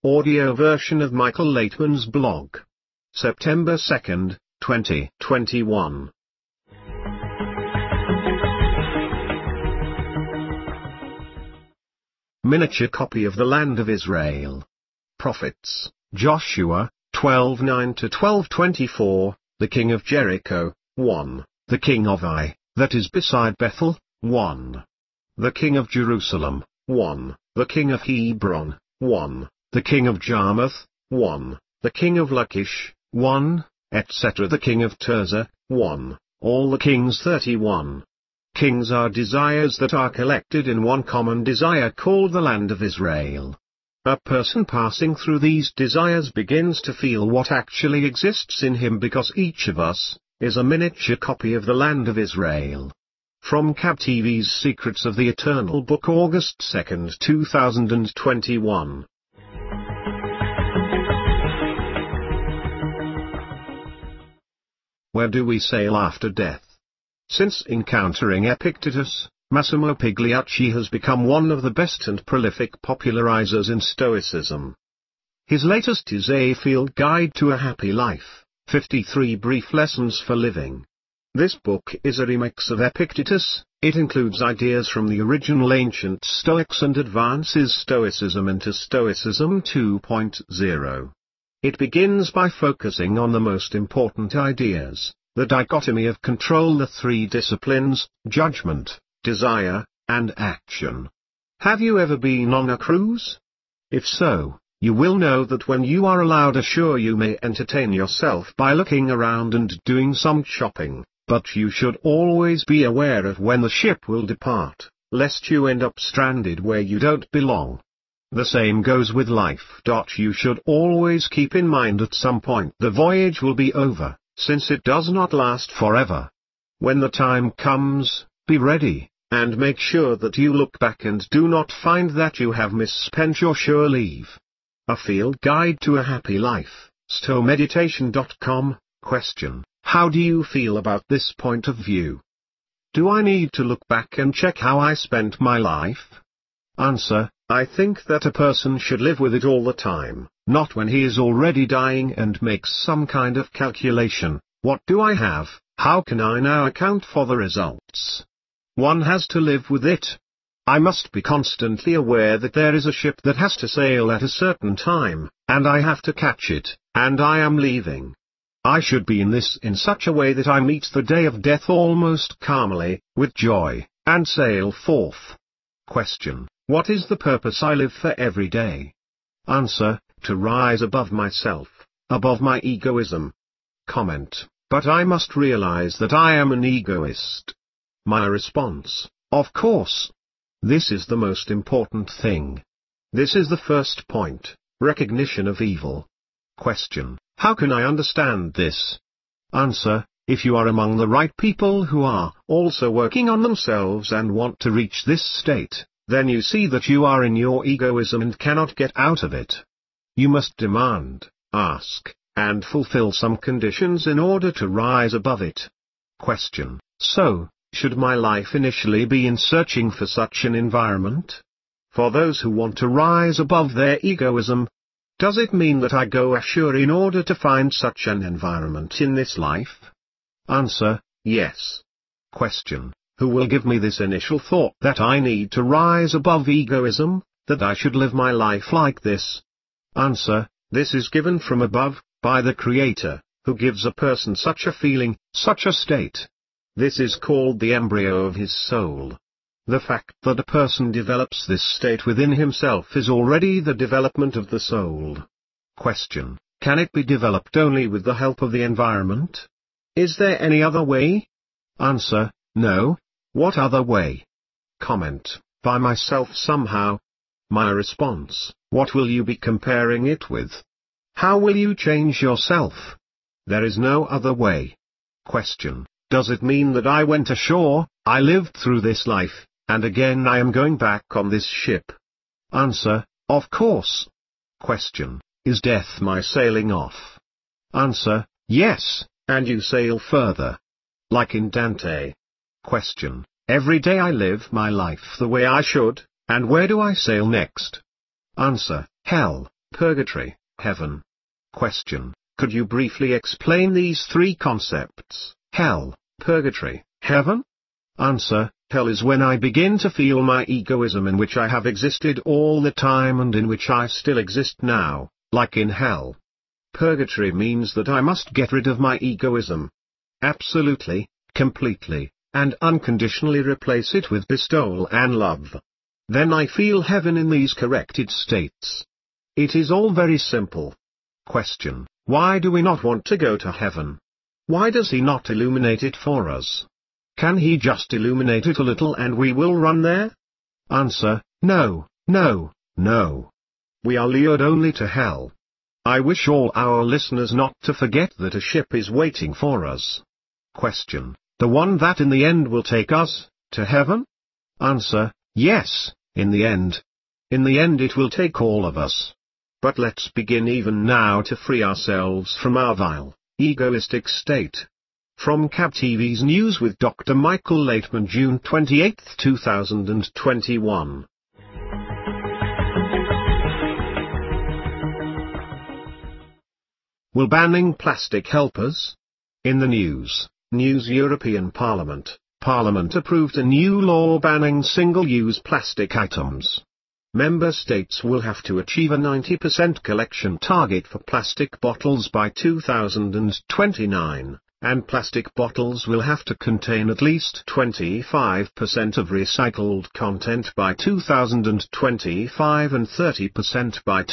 audio version of Michael Laitman's blog. September 2nd, 2021. Miniature copy of the land of Israel. Prophets, Joshua, 12:9-12:24, the king of Jericho, 1, the king of Ai, that is beside Bethel, 1. The king of Jerusalem, 1, the king of Hebron, 1, the king of Jarmuth, 1, the king of Lachish, 1, etc. The king of Tirzah, 1, all the kings 31. Kings are desires that are collected in one common desire called the land of Israel. A person passing through these desires begins to feel what actually exists in him because each of us is a miniature copy of the land of Israel. From Cab TV's Secrets of the Eternal Book, August 2nd, 2021. Where do we sail after death? Since encountering Epictetus, Massimo Pigliacci has become one of the best and prolific popularizers in Stoicism. His latest is A Field Guide to a Happy Life, 53 Brief Lessons for Living. This book is a remix of Epictetus. It includes ideas from the original ancient Stoics and advances Stoicism into Stoicism 2.0. It begins by focusing on the most important ideas, the dichotomy of control, the three disciplines, judgment, desire, and action. Have you ever been on a cruise? If so, you will know that when you are allowed ashore you may entertain yourself by looking around and doing some shopping, but you should always be aware of when the ship will depart, lest you end up stranded where you don't belong. The same goes with life. You should always keep in mind at some point the voyage will be over, since it does not last forever. When the time comes, be ready, and make sure that you look back and do not find that you have misspent your shore leave. A Field Guide to a Happy Life, StoiMeditation.com. Question: how do you feel about this point of view? Do I need to look back and check how I spent my life? Answer: I think that a person should live with it all the time, not when he is already dying and makes some kind of calculation. What do I have? How can I now account for the results? One has to live with it. I must be constantly aware that there is a ship that has to sail at a certain time, and I have to catch it, and I am leaving. I should be in such a way that I meet the day of death almost calmly, with joy, and sail forth. Question: what is the purpose I live for every day? Answer: to rise above myself, above my egoism. Comment: but I must realize that I am an egoist. My response: of course. This is the most important thing. This is the first point, recognition of evil. Question: how can I understand this? Answer: if you are among the right people who are also working on themselves and want to reach this state, then you see that you are in your egoism and cannot get out of it. You must demand, ask, and fulfill some conditions in order to rise above it. Question: so, should my life initially be in searching for such an environment? For those who want to rise above their egoism, does it mean that I go ashore in order to find such an environment in this life? Answer: yes. Question: who will give me this initial thought that I need to rise above egoism, that I should live my life like this? Answer: this is given from above, by the Creator, who gives a person such a feeling, such a state. This is called the embryo of his soul. The fact that a person develops this state within himself is already the development of the soul. Question: can it be developed only with the help of the environment? Is there any other way? Answer: no. What other way? Comment: by myself somehow. My response: what will you be comparing it with? How will you change yourself? There is no other way. Question: does it mean that I went ashore, I lived through this life, and again I am going back on this ship? Answer: of course. Question: is death my sailing off? Answer: yes, and you sail further. Like in Dante. Question: every day I live my life the way I should, and where do I sail next? Answer: hell, purgatory, heaven. Question: could you briefly explain these three concepts, hell, purgatory, heaven? Answer: hell is when I begin to feel my egoism, in which I have existed all the time and in which I still exist now, like in hell. Purgatory means that I must get rid of my egoism. Absolutely, completely, and unconditionally replace it with bestowal and love. Then I feel heaven in these corrected states. It is all very simple. Question: why do we not want to go to heaven? Why does he not illuminate it for us? Can he just illuminate it a little and we will run there? Answer: no, no, no. We are lured only to hell. I wish all our listeners not to forget that a ship is waiting for us. Question: the one that in the end will take us to heaven? Answer: yes, in the end. In the end it will take all of us. But let's begin even now to free ourselves from our vile, egoistic state. From CAB TV's News with Dr. Michael Laitman, June 28, 2021. Will banning plastic help us? In the news, European Parliament approved a new law banning single-use plastic items. Member states will have to achieve a 90% collection target for plastic bottles by 2029, and plastic bottles will have to contain at least 25% of recycled content by 2025 and 30% by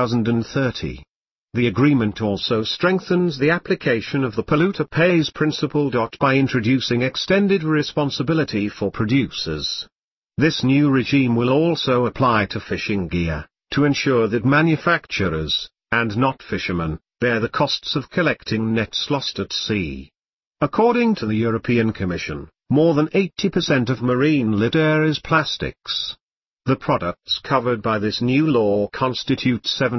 2030. The agreement also strengthens the application of the polluter pays principle. By introducing extended responsibility for producers. This new regime will also apply to fishing gear, to ensure that manufacturers, and not fishermen, bear the costs of collecting nets lost at sea. According to the European Commission, more than 80% of marine litter is plastics. The products covered by this new law constitute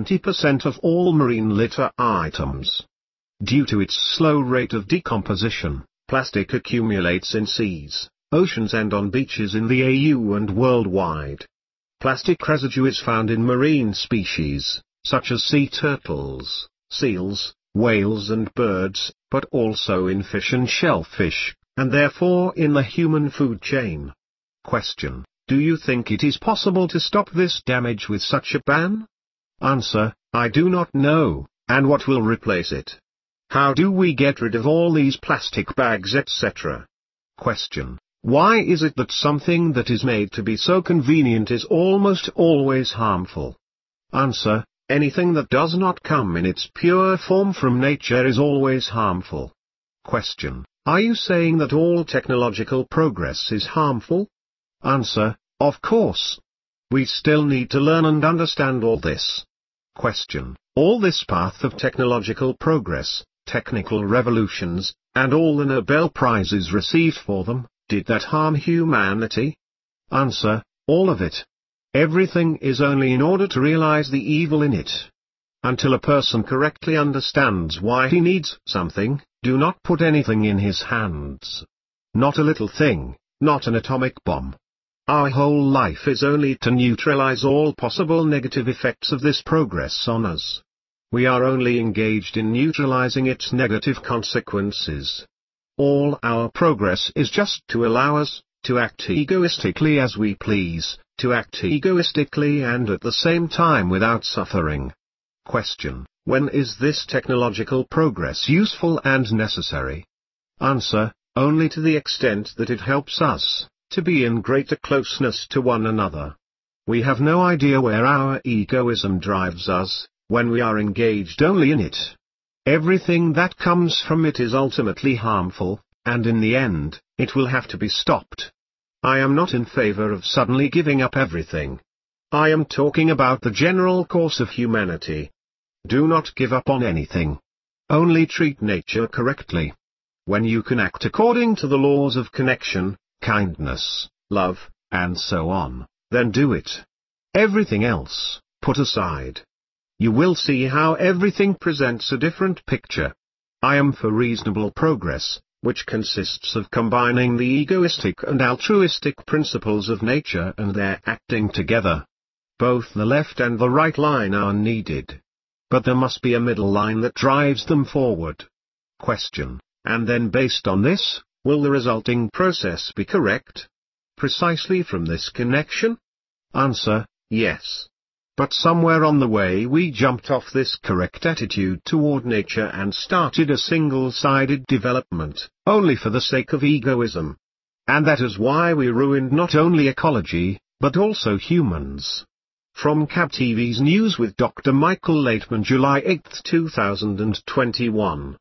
70% of all marine litter items. Due to its slow rate of decomposition, plastic accumulates in seas, oceans and on beaches in the EU and worldwide. Plastic residue is found in marine species, such as sea turtles, seals, whales and birds, but also in fish and shellfish, and therefore in the human food chain. Question: do you think it is possible to stop this damage with such a ban? Answer: I do not know, and what will replace it? How do we get rid of all these plastic bags, etc.? Question: why is it that something that is made to be so convenient is almost always harmful? Answer: anything that does not come in its pure form from nature is always harmful. Question: are you saying that all technological progress is harmful? Answer: of course. We still need to learn and understand all this. Question: all this path of technological progress, technical revolutions, and all the Nobel Prizes received for them, did that harm humanity? Answer: all of it. Everything is only in order to realize the evil in it. Until a person correctly understands why he needs something, do not put anything in his hands. Not a little thing, not an atomic bomb. Our whole life is only to neutralize all possible negative effects of this progress on us. We are only engaged in neutralizing its negative consequences. All our progress is just to allow us to act egoistically as we please, to act egoistically and at the same time without suffering. Question: when is this technological progress useful and necessary? Answer: only to the extent that it helps us to be in greater closeness to one another. We have no idea where our egoism drives us, when we are engaged only in it. Everything that comes from it is ultimately harmful, and in the end, it will have to be stopped. I am not in favor of suddenly giving up everything. I am talking about the general course of humanity. Do not give up on anything. Only treat nature correctly. When you can act according to the laws of connection, kindness, love, and so on, then do it. Everything else, put aside. You will see how everything presents a different picture. I am for reasonable progress, which consists of combining the egoistic and altruistic principles of nature and their acting together. Both the left and the right line are needed. but there must be a middle line that drives them forward. Question: and then based on this, will the resulting process be correct? Precisely from this connection? Answer: yes. But somewhere on the way we jumped off this correct attitude toward nature and started a single-sided development, only for the sake of egoism. And that is why we ruined not only ecology, but also humans. From CAB-TV's News with Dr. Michael Laitman, July 8, 2021.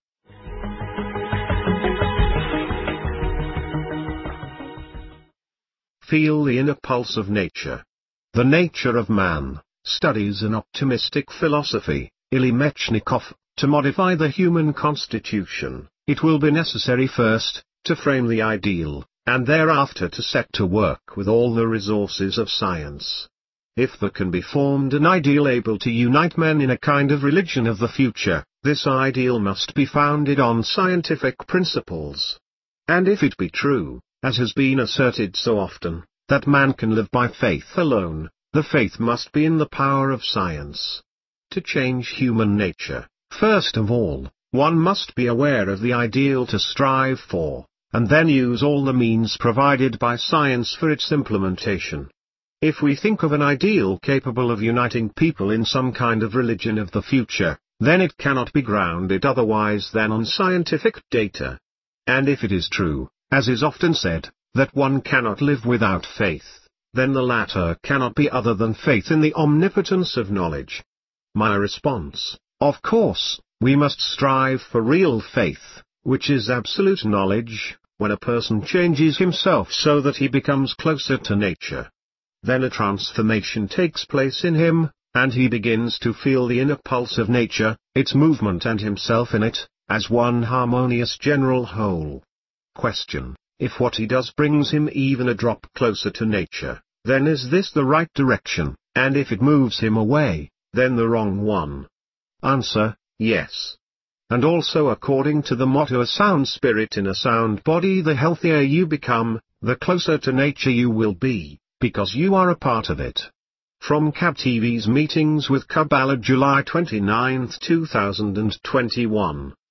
Feel the inner pulse of nature. The Nature of Man studies an optimistic philosophy. Ilya Mechnikov: to modify the human constitution, it will be necessary first to frame the ideal, and thereafter to set to work with all the resources of science. If there can be formed an ideal able to unite men in a kind of religion of the future, this ideal must be founded on scientific principles. And if it be true, as has been asserted so often, that man can live by faith alone, the faith must be in the power of science. To change human nature, first of all, one must be aware of the ideal to strive for, and then use all the means provided by science for its implementation. If we think of an ideal capable of uniting people in some kind of religion of the future, then it cannot be grounded otherwise than on scientific data. And if it is true, as is often said, that one cannot live without faith, then the latter cannot be other than faith in the omnipotence of knowledge. My response: of course, we must strive for real faith, which is absolute knowledge, when a person changes himself so that he becomes closer to nature. Then a transformation takes place in him, and he begins to feel the inner pulse of nature, its movement and himself in it, as one harmonious general whole. Question: if what he does brings him even a drop closer to nature, then is this the right direction, and if it moves him away, then the wrong one? Answer: yes. And also according to the motto "a sound spirit in a sound body," the healthier you become, the closer to nature you will be, because you are a part of it. From CAB-TV's Meetings with Kabbalah, July 29, 2021.